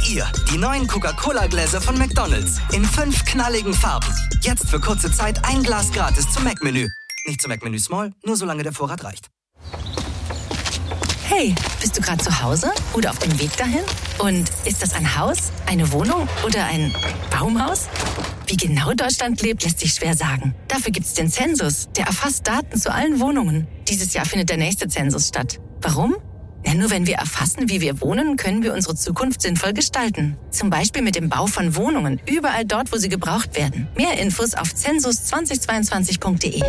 wie ihr. Die neuen Coca-Cola-Gläser von McDonald's. In 5 knalligen Farben. Jetzt für kurze Zeit ein Glas gratis zum Mac-Menü. Nicht zum Mac-Menü Small, nur solange der Vorrat reicht. Hey, bist du gerade zu Hause oder auf dem Weg dahin? Und ist das ein Haus, eine Wohnung oder ein Baumhaus? Wie genau Deutschland lebt, lässt sich schwer sagen. Dafür gibt's den Zensus, der erfasst Daten zu allen Wohnungen. Dieses Jahr findet der nächste Zensus statt. Warum? Ja, nur wenn wir erfassen, wie wir wohnen, können wir unsere Zukunft sinnvoll gestalten. Zum Beispiel mit dem Bau von Wohnungen, überall dort, wo sie gebraucht werden. Mehr Infos auf zensus2022.de.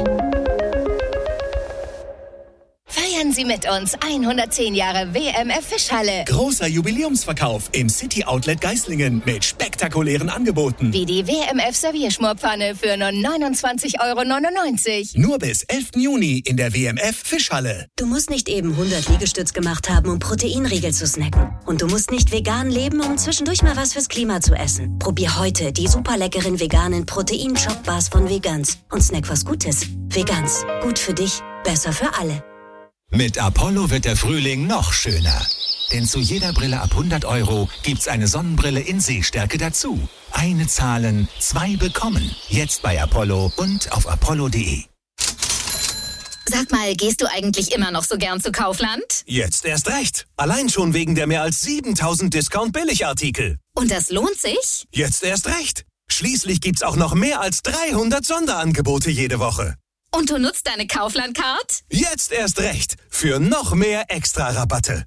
Feiern Sie mit uns 110 Jahre WMF Fischhalle. Großer Jubiläumsverkauf im City Outlet Geislingen mit spektakulären Angeboten. Wie die WMF Servierschmorpfanne für nur 29,99 €. Nur bis 11. Juni in der WMF Fischhalle. Du musst nicht eben 100 Liegestütz gemacht haben, um Proteinriegel zu snacken. Und du musst nicht vegan leben, um zwischendurch mal was fürs Klima zu essen. Probier heute die super leckeren veganen Protein-Chop-Bars von Vegans und snack was Gutes. Vegans. Gut für dich, besser für alle. Mit Apollo wird der Frühling noch schöner. Denn zu jeder Brille ab 100 € gibt's eine Sonnenbrille in Sehstärke dazu. Eine zahlen, 2 bekommen. Jetzt bei Apollo und auf apollo.de. Sag mal, gehst du eigentlich immer noch so gern zu Kaufland? Jetzt erst recht. Allein schon wegen der mehr als 7000 Discount-Billigartikel. Und das lohnt sich? Jetzt erst recht. Schließlich gibt's auch noch mehr als 300 Sonderangebote jede Woche. Und du nutzt deine Kaufland-Card? Jetzt erst recht. Für noch mehr Extra-Rabatte.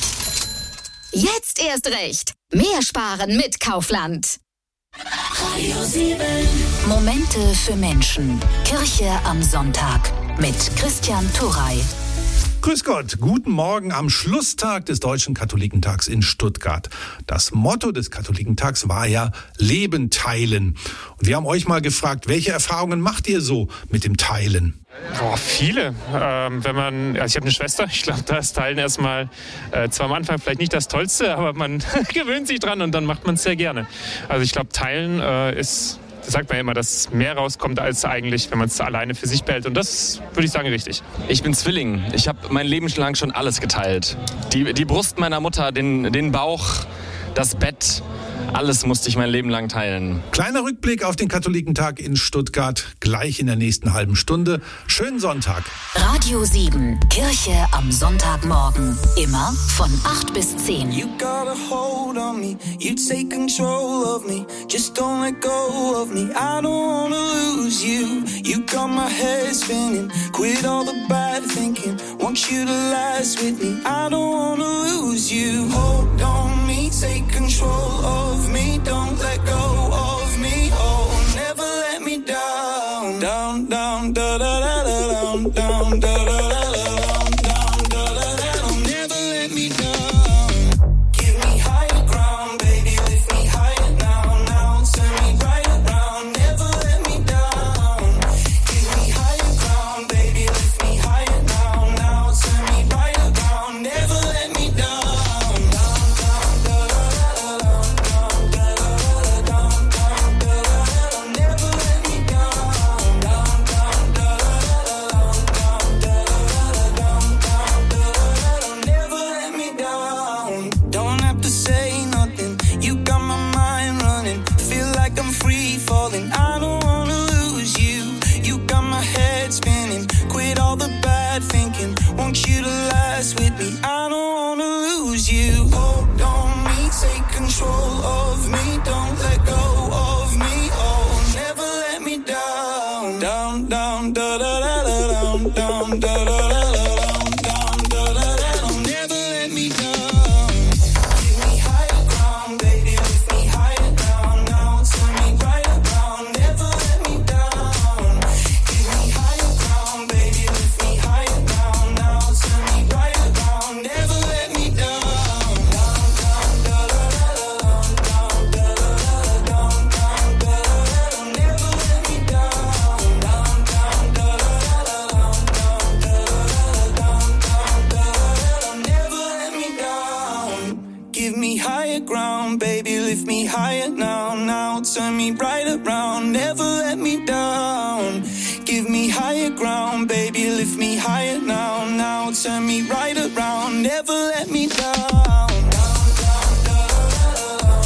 Jetzt erst recht. Mehr sparen mit Kaufland. Radio 7. Momente für Menschen. Kirche am Sonntag mit Christian Turrey. Grüß Gott, guten Morgen am Schlusstag des Deutschen Katholikentags in Stuttgart. Das Motto des Katholikentags war ja Leben teilen. Und wir haben euch mal gefragt, welche Erfahrungen macht ihr so mit dem Teilen? Boah, viele. Ich habe eine Schwester, ich glaube, da ist Teilen erstmal zwar am Anfang vielleicht nicht das Tollste, aber man gewöhnt sich dran und dann macht man es sehr gerne. Also ich glaube, Teilen ist... Das sagt man ja immer, dass mehr rauskommt als eigentlich, wenn man es alleine für sich behält. Und das würde ich sagen, richtig. Ich bin Zwilling. Ich habe mein Leben lang schon alles geteilt. Die Brust meiner Mutter, den Bauch, das Bett. Alles musste ich mein Leben lang teilen. Kleiner Rückblick auf den Katholikentag in Stuttgart, gleich in der nächsten halben Stunde. Schönen Sonntag. Radio 7, Kirche am Sonntagmorgen. Immer von 8 bis 10. You got a hold on me, you take control of me. Just don't let go of me, I don't wanna lose you. You got my head spinning, quit all the bad thinking. Want you to last with me, I don't wanna lose you. Hold on me, take control of me, don't let go of me, oh, never let me down, down, down, da da da da down, down, da da da da down, da da da da, never let me down. Give me higher ground, baby, lift me higher now, now, turn me right around, never let me down. Give me higher ground, baby, lift me higher now, now, turn me right around, never let me down. I don't wanna lose you. You got my head spinning. Quit all the bad thinking. Want you to last with me. I don't wanna lose you. Hold on me, take control of me. Don't let go of me. Oh, never let me down. Down, down, da da da da down, down, da da da da down, down, da da da da. Never let me down. Give me higher ground, baby, lift me higher down. Now turn me right around. Never let me down. Give me higher ground, baby, lift me higher down. Now turn me right around. Never let me down. Down, down, da da da da down, down, da da da down, down, da da da. Never let me down. Down, down, da da da down, down, da da da down, down, da da da. Never let me down. Give me higher ground, baby, lift me higher now, now turn me right around, never let me down. Give me higher ground, baby, lift me higher now, now turn me right around, never let me down. Down, down, da da da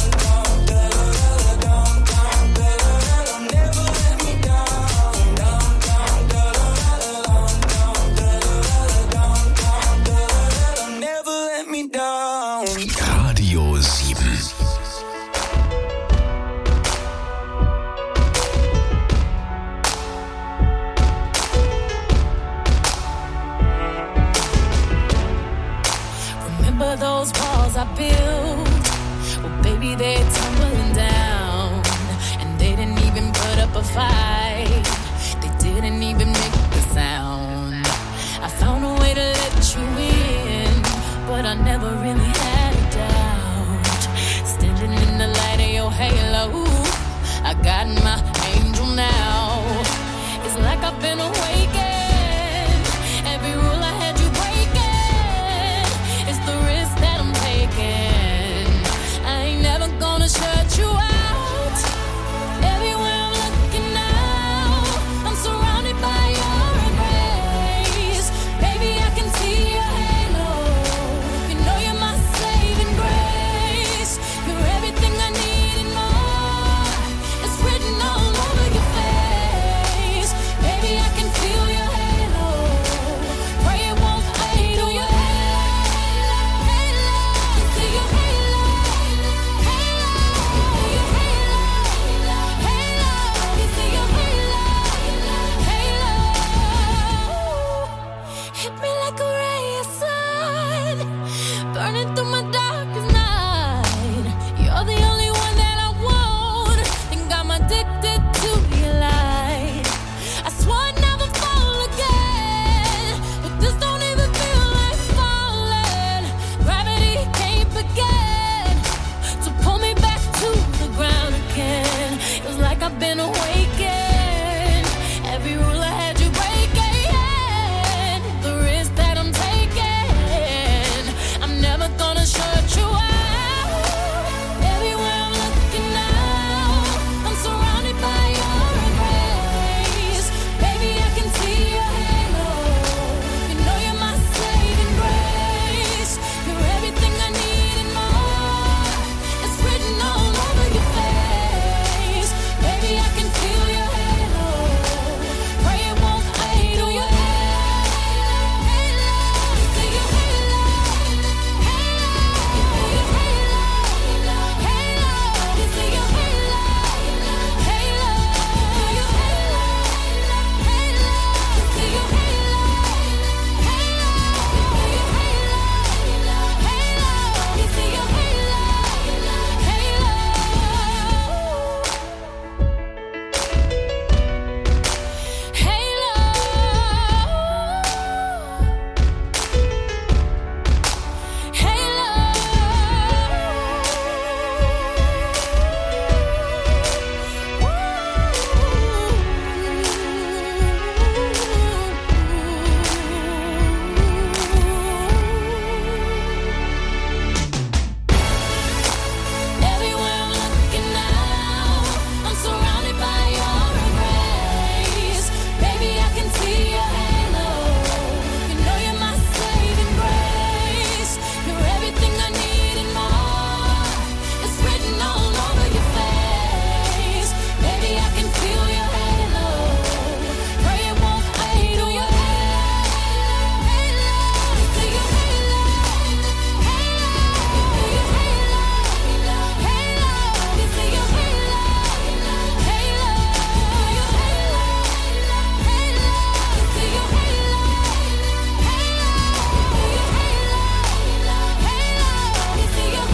up a fight. They didn't even make the sound. I found a way to let you in, but I never really had a doubt. Standing in the light of your halo, I got my angel now. It's like I've been awakened. Every rule I had you breaking. It's the risk that I'm taking. I ain't never gonna shut you out. Everywhere I'm looking now, I'm surrounded by your embrace. Baby, I can see your halo. You know you're my saving grace. You're everything I need and more. It's written all over your face. Baby, I can feel your halo. Pray it won't fade. Oh, your halo, halo. You see your halo, halo. Your halo, halo. You see your halo, halo. Hit me like a ray of sun, burning through my darkest night. You're the only one that I want. Think I'm addicted to your light. I swore I'd never fall again, but this don't even feel like falling. Gravity can't begin to pull me back to the ground again. It's like I've been awakened. Every rule I had you breaking. The risk that I'm taking. I'm never gonna shut you out. Everywhere I'm looking now, I'm surrounded by your embrace. Baby, I can see your halo. You know you're my saving grace. You're everything I need and more. It's written all over your face. Baby, I can feel your halo. Pray it won't fade. Oh, your halo, halo. You see your halo, halo. Your halo, halo. You see your halo, halo. Your halo, halo. You see your halo, halo. You see your Everywhere I'm looking now, I'm surrounded by your embrace. Baby, I can see your halo. You know you're my saving grace. You're everything I need and more. It's written all over your face. Baby, I can feel your halo. Pray it won't fade. Oh, your halo, halo. You see your halo, halo. Your halo, halo. You see your halo, halo. Your halo, halo. You see your halo, halo. Your halo, halo. You see your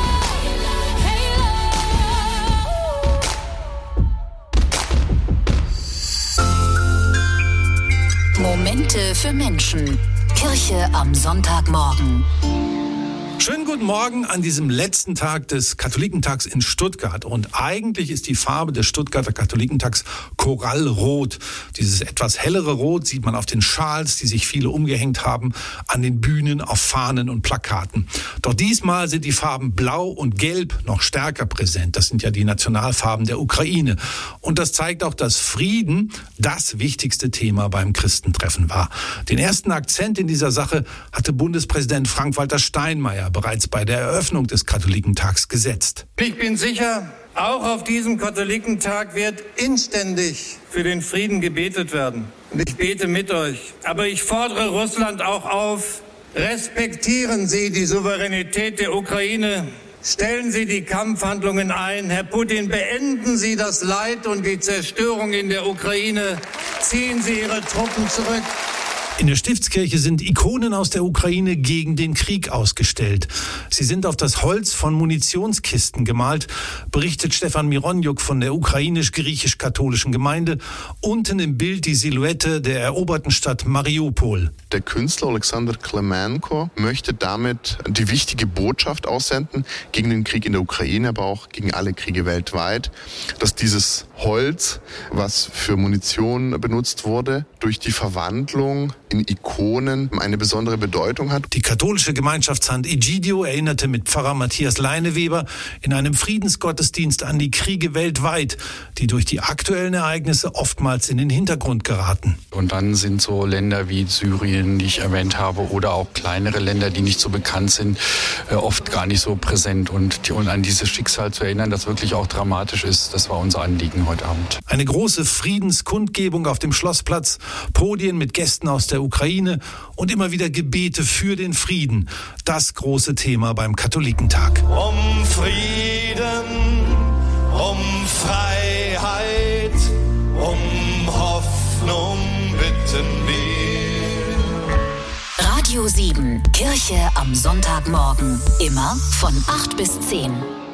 halo, halo. Momente für Menschen. Kirche am Sonntagmorgen. Schönen guten Morgen an diesem letzten Tag des Katholikentags in Stuttgart. Und eigentlich ist die Farbe des Stuttgarter Katholikentags Korallrot. Dieses etwas hellere Rot sieht man auf den Schals, die sich viele umgehängt haben, an den Bühnen, auf Fahnen und Plakaten. Doch diesmal sind die Farben Blau und Gelb noch stärker präsent. Das sind ja die Nationalfarben der Ukraine. Und das zeigt auch, dass Frieden das wichtigste Thema beim Christentreffen war. Den ersten Akzent in dieser Sache hatte Bundespräsident Frank-Walter Steinmeier bereits bei der Eröffnung des Katholikentags gesetzt. Ich bin sicher, auch auf diesem Katholikentag wird inständig für den Frieden gebetet werden. Und ich bete mit euch. Aber ich fordere Russland auch auf, respektieren Sie die Souveränität der Ukraine. Stellen Sie die Kampfhandlungen ein. Herr Putin, beenden Sie das Leid und die Zerstörung in der Ukraine. Ziehen Sie Ihre Truppen zurück. In der Stiftskirche sind Ikonen aus der Ukraine gegen den Krieg ausgestellt. Sie sind auf das Holz von Munitionskisten gemalt, berichtet Stefan Mironjuk von der ukrainisch-griechisch-katholischen Gemeinde. Unten im Bild die Silhouette der eroberten Stadt Mariupol. Der Künstler Alexander Klemenko möchte damit die wichtige Botschaft aussenden gegen den Krieg in der Ukraine, aber auch gegen alle Kriege weltweit, dass dieses Holz, was für Munition benutzt wurde, durch die Verwandlung in Ikonen eine besondere Bedeutung hat. Die katholische Gemeinschaft Sant'Egidio erinnerte mit Pfarrer Matthias Leineweber in einem Friedensgottesdienst an die Kriege weltweit, die durch die aktuellen Ereignisse oftmals in den Hintergrund geraten. Und dann sind so Länder wie Syrien, die ich erwähnt habe, oder auch kleinere Länder, die nicht so bekannt sind, oft gar nicht so präsent. Und an dieses Schicksal zu erinnern, das wirklich auch dramatisch ist, das war unser Anliegen heute Abend. Eine große Friedenskundgebung auf dem Schlossplatz, Podien mit Gästen aus der Ukraine und immer wieder Gebete für den Frieden. Das große Thema beim Katholikentag. Um Frieden, um Freiheit, um Hoffnung bitten wir. Radio 7, Kirche am Sonntagmorgen. Immer von 8 bis 10.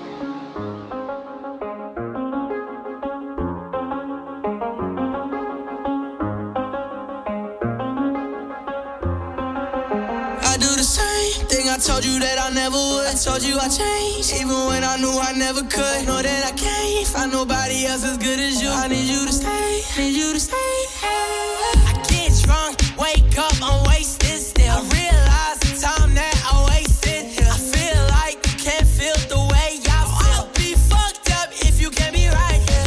I told you that I never would. I told you I changed, even when I knew I never could. Know that I can't find nobody else as good as you. I need you to stay, need you to stay. I get drunk, wake up, I'm wasted still. I realize the time that I wasted here. I feel like you can't feel the way I feel. I'll be fucked up if you can't be right here.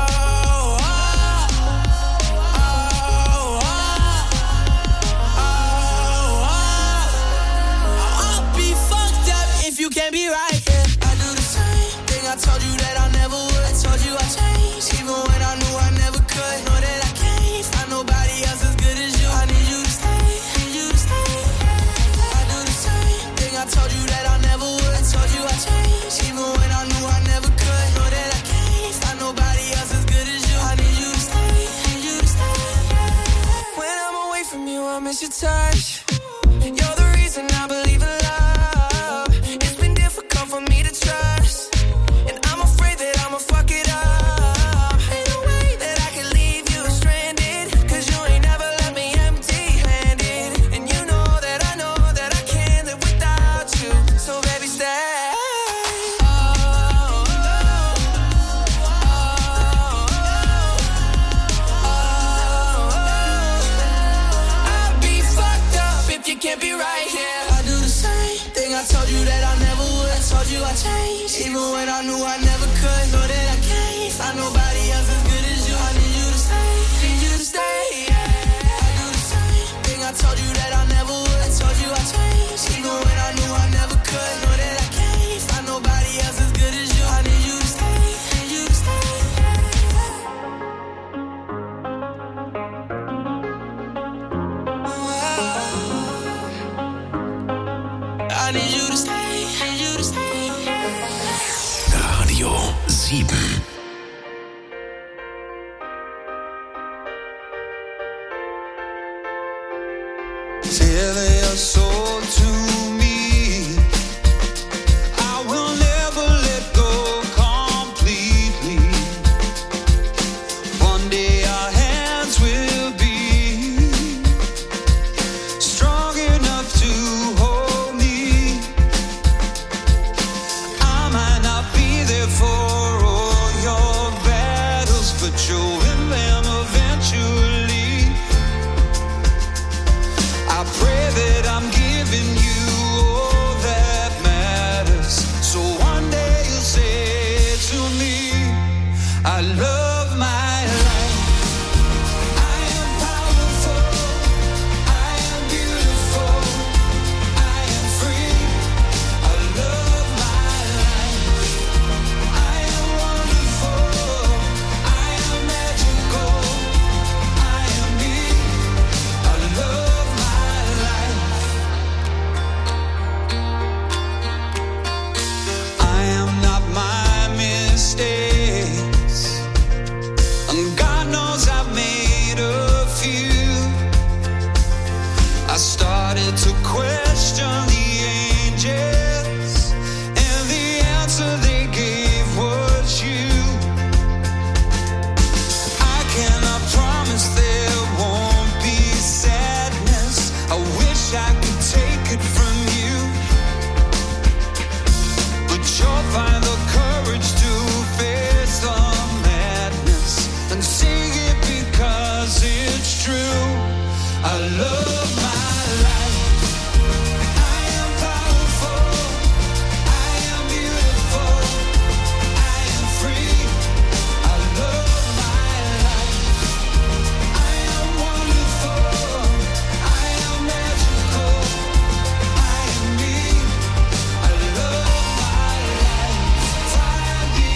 You can't be right, yeah. I do the same thing. I told you that I never would. I told you I changed, even when I knew I never could. Know that I can't find nobody else as good as you. I need you to stay, need you to stay. I do the same thing. I told you that I never would. I told you I changed, even when I knew I never could. Know that I can't find nobody else as good as you. I need you to stay, need you to stay. When I'm away from you, I miss your touch. You're the reason I believe in love. For me to trust, and I'm afraid that I'ma fuck it up. Ain't no way that I can leave you stranded, cause you ain't never left me empty-handed. And you know that I can't live without you. So baby, stay. I'll be fucked up if you can't be right here. I do the same thing. I told you that I never would. I told you I changed, even when I knew I never could. Know that I can't find nobody else as good as you. I need you to stay, need you to stay. I do the same thing. I told you that I never would. I told you I changed, even when I knew I never could. Know that I can't find nobody else as good as you. I need you to stay, need you to stay. I need you to stay. Radio 7. Tell your soul to me. I will never let go completely. One day our hands will be strong enough to hold me. I might not be there for all your battles, but you'll win them eventually. I pray that I'm giving and sing it because it's true. I love my life. I am powerful. I am beautiful. I am free. I love my life. I am wonderful. I am magical. I am me. I love my life. Find the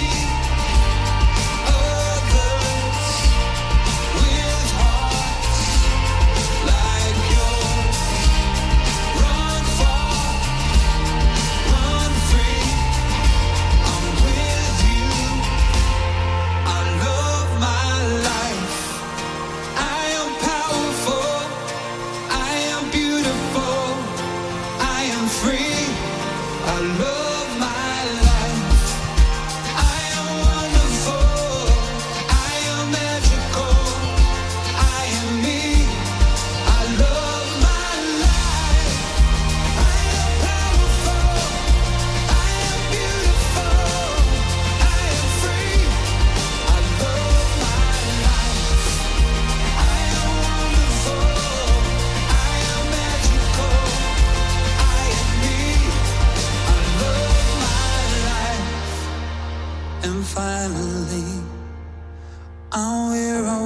others with hearts like yours. Run far, run free. I'm with you. I love my life. I am powerful. I am beautiful. I am free. I love my life. I am wonderful. I am magical. I am me. I love my life. I am powerful. I am beautiful. I am free. I love my life. I am wonderful. I am magical. I am me. I love my life. And finally, I'm where I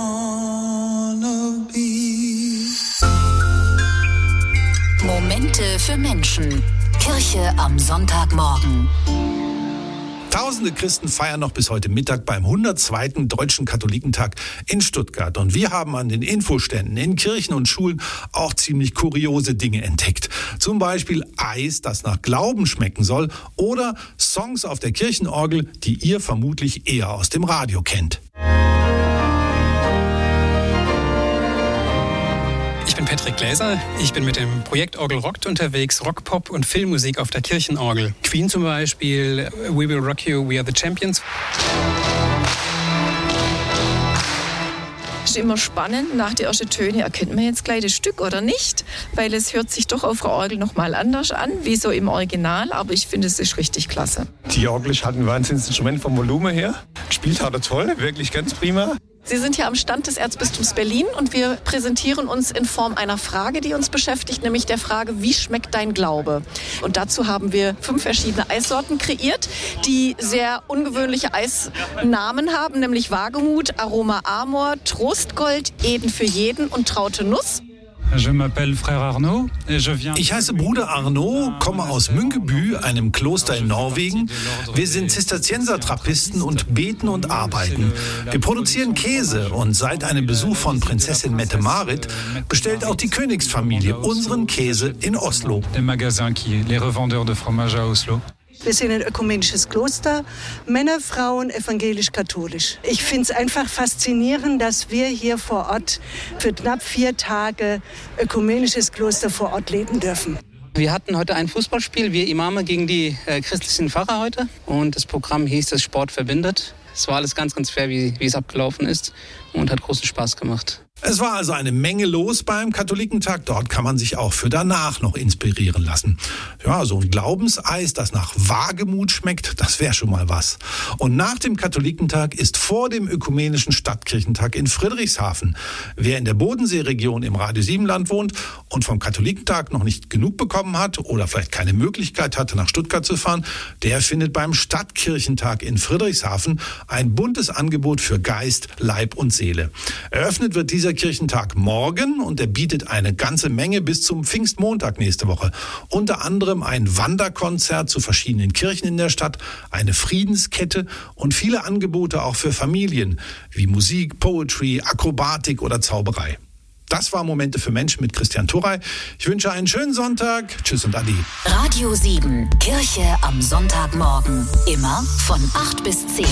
wanna be. Momente für Menschen. Kirche am Sonntagmorgen. Tausende Christen feiern noch bis heute Mittag beim 102. Deutschen Katholikentag in Stuttgart. Und wir haben an den Infoständen in Kirchen und Schulen auch ziemlich kuriose Dinge entdeckt. Zum Beispiel Eis, das nach Glauben schmecken soll, oder Songs auf der Kirchenorgel, die ihr vermutlich eher aus dem Radio kennt. Ich bin Patrick Gläser. Ich bin mit dem Projekt Orgel Rockt unterwegs, Rock, Pop und Filmmusik auf der Kirchenorgel. Queen zum Beispiel, We Will Rock You, We Are the Champions. Es ist immer spannend, nach den ersten Tönen erkennt man jetzt gleich das Stück oder nicht, weil es hört sich doch auf der Orgel nochmal anders an, wie so im Original, aber ich finde, es ist richtig klasse. Die Orgel ist halt ein Wahnsinnsinstrument vom Volumen her, spielt halt toll, wirklich ganz prima. Sie sind hier am Stand des Erzbistums Berlin und wir präsentieren uns in Form einer Frage, die uns beschäftigt, nämlich der Frage, wie schmeckt dein Glaube? Und dazu haben wir 5 verschiedene Eissorten kreiert, die sehr ungewöhnliche Eisnamen haben, nämlich Wagemut, Aroma Amor, Trostgold, Eden für jeden und Traute Nuss. Ich heiße Bruder Arnaud, komme aus Münkeby, einem Kloster in Norwegen. Wir sind Zisterzienser-Trappisten und beten und arbeiten. Wir produzieren Käse und seit einem Besuch von Prinzessin Mette-Marit bestellt auch die Königsfamilie unseren Käse in Oslo. Wir sind ein ökumenisches Kloster, Männer, Frauen, evangelisch-katholisch. Ich finde es einfach faszinierend, dass wir hier vor Ort für knapp 4 Tage ökumenisches Kloster vor Ort leben dürfen. Wir hatten heute ein Fußballspiel, wir Imame gegen die christlichen Pfarrer heute. Und das Programm hieß, das Sport verbindet. Es war alles ganz, ganz fair, wie es abgelaufen ist und hat großen Spaß gemacht. Es war also eine Menge los beim Katholikentag. Dort kann man sich auch für danach noch inspirieren lassen. Ja, so ein Glaubenseis, das nach Wagemut schmeckt, das wäre schon mal was. Und nach dem Katholikentag ist vor dem ökumenischen Stadtkirchentag in Friedrichshafen. Wer in der Bodenseeregion im Radio Siebenland wohnt und vom Katholikentag noch nicht genug bekommen hat oder vielleicht keine Möglichkeit hatte, nach Stuttgart zu fahren, der findet beim Stadtkirchentag in Friedrichshafen ein buntes Angebot für Geist, Leib und Seele. Eröffnet wird dieser Kirchentag morgen und er bietet eine ganze Menge bis zum Pfingstmontag nächste Woche. Unter anderem ein Wanderkonzert zu verschiedenen Kirchen in der Stadt, eine Friedenskette und viele Angebote auch für Familien wie Musik, Poetry, Akrobatik oder Zauberei. Das war Momente für Menschen mit Christian Turrey. Ich wünsche einen schönen Sonntag. Tschüss und Adi. Radio 7, Kirche am Sonntagmorgen. Immer von 8 bis 10.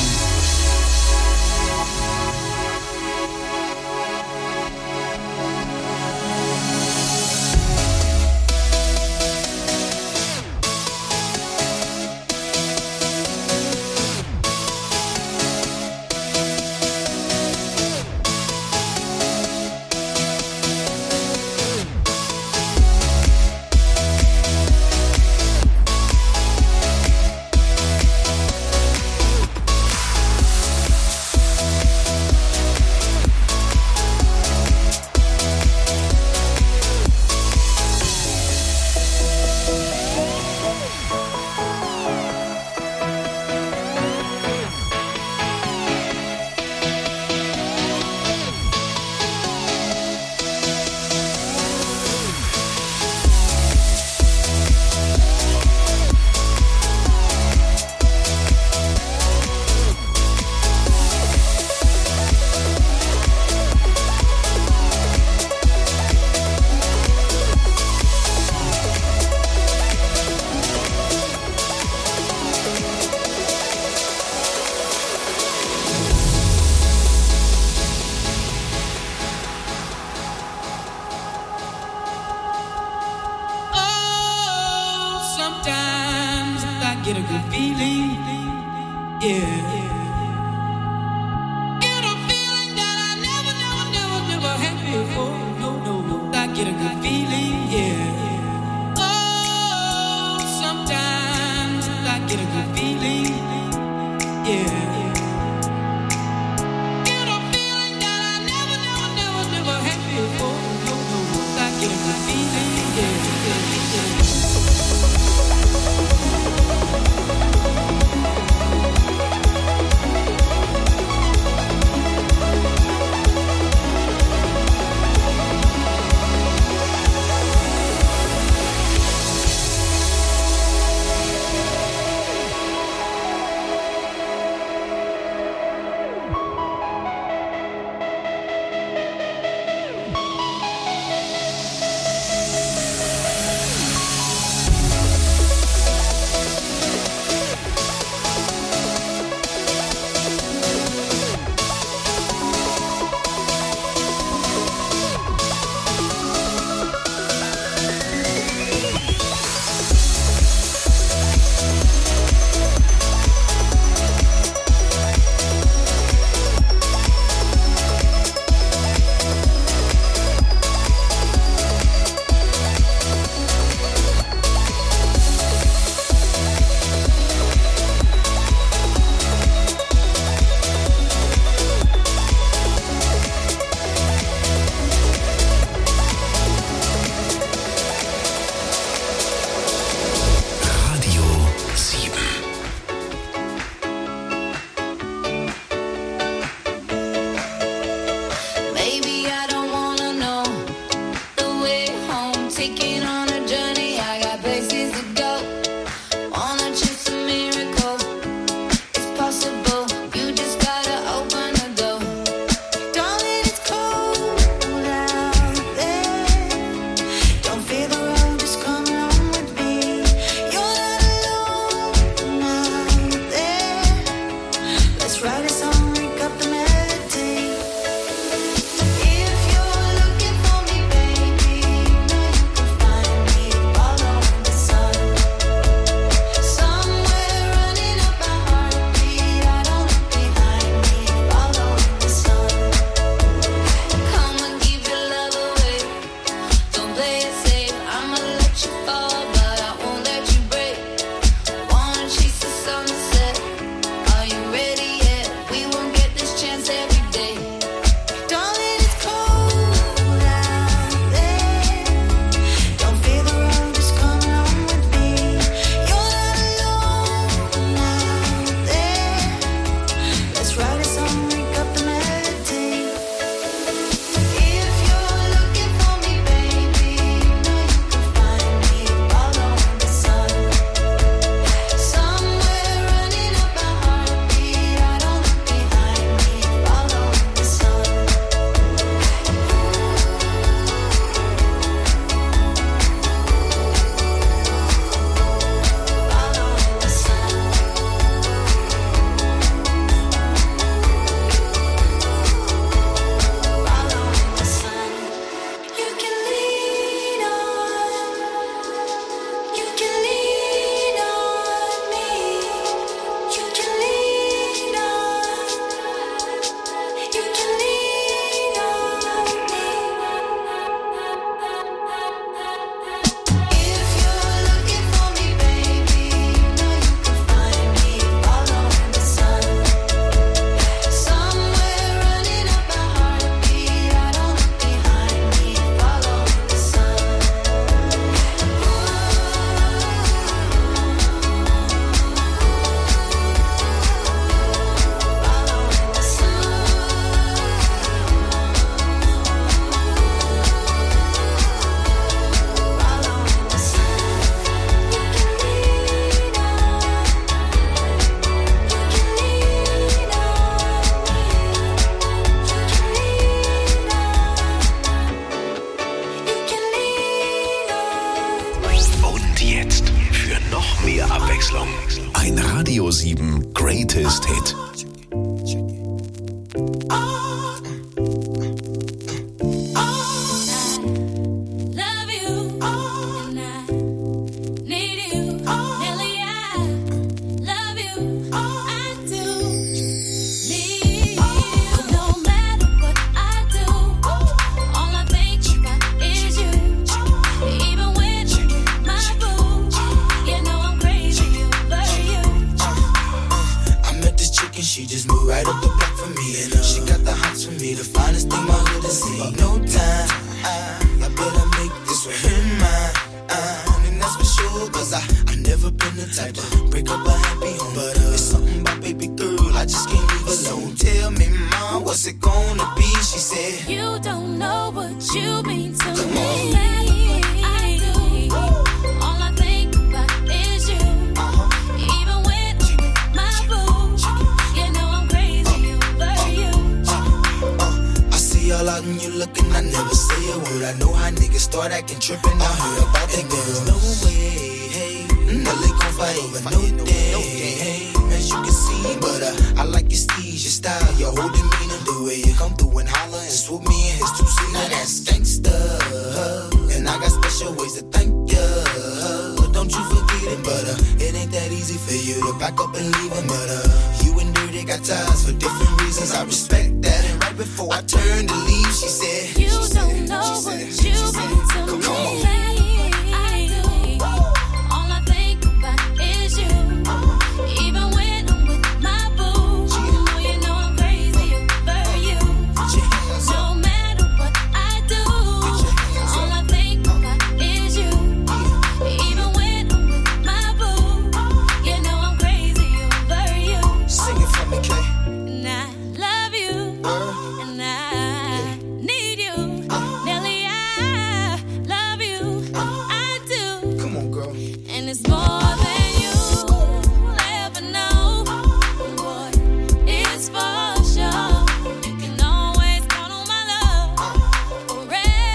the finest thing my hood has seen. No time, I better make this one mine. And that's for sure, cause I never been the type to break up a happy home. But it's something about baby girl, I just can't leave alone. Tell me, mom, what's it gonna be? She said, you don't know what you mean to Come me. on. I do. All I think about is you. Even when I'm with my boo, you know I'm crazy over you. I see all out and you looking, I never say a word. I know how niggas start acting trippin'. I heard about that girl. No way, hey, Nelly gon' fight over no day, hey, as you can see. But I like your steez, your style, your whole demeanor, the way you come through and holler and swoop me in his two-seater. Now that's gangsta, and I got special ways to thank ya. Don't you forget it, but it ain't that easy for you to back up and leave him. But you and Dirty got ties for different reasons. I respect that. And right before I turned to leave, she said, You don't know what you mean to me. Come on. I do. All I think about is you. Even when I'm with my boo, you know I'm crazy over you. No matter what I do, all I think about is you. Even when I'm with my boo, you know I'm crazy over you. Sing it for me, Clay. And I love you, and I need you. Nelly, I love you, I do. Come on, girl. And it's more than you'll ever know. Boy, it's for sure. You can always count on my love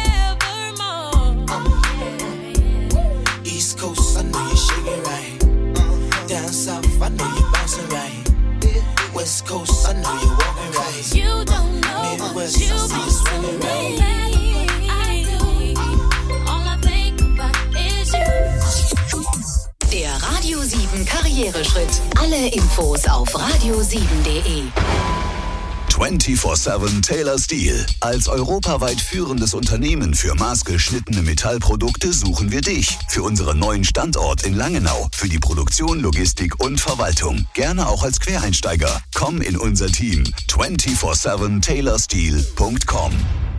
forevermore. East Coast, I know you're shaking right. Down south, I know you're bouncing right. West Coast, I know you're walking right. You don't know Midwest, what you I see you swinging mean right. to me. I do. All I think about is you. Der Radio 7 Karriereschritt. Alle Infos auf radio7.de. 24/7 Taylor Steel. Als europaweit führendes Unternehmen für maßgeschnittene Metallprodukte suchen wir dich. Für unseren neuen Standort in Langenau. Für die Produktion, Logistik und Verwaltung. Gerne auch als Quereinsteiger. Komm in unser Team. 24/7taylorsteel.com.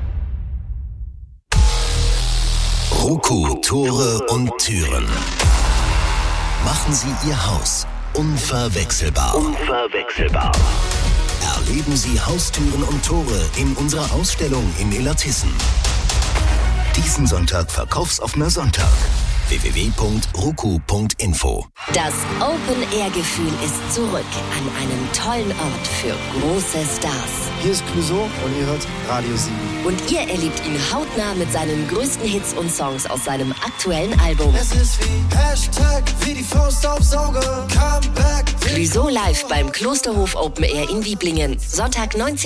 Roku, Tore und Türen. Machen Sie Ihr Haus unverwechselbar. Unverwechselbar. Erleben Sie Haustüren und Tore in unserer Ausstellung in Illertissen. Diesen Sonntag verkaufsoffener Sonntag. www.roku.info. Das Open-Air-Gefühl ist zurück an einem tollen Ort für große Stars. Hier ist Clouseau und ihr hört Radio 7. Und ihr erlebt ihn hautnah mit seinen größten Hits und Songs aus seinem aktuellen Album. Es ist wie Hashtag, wie die Faust aufs Auge, Comeback. Clouseau live beim Klosterhof Open Air in Wieblingen. Sonntag 19.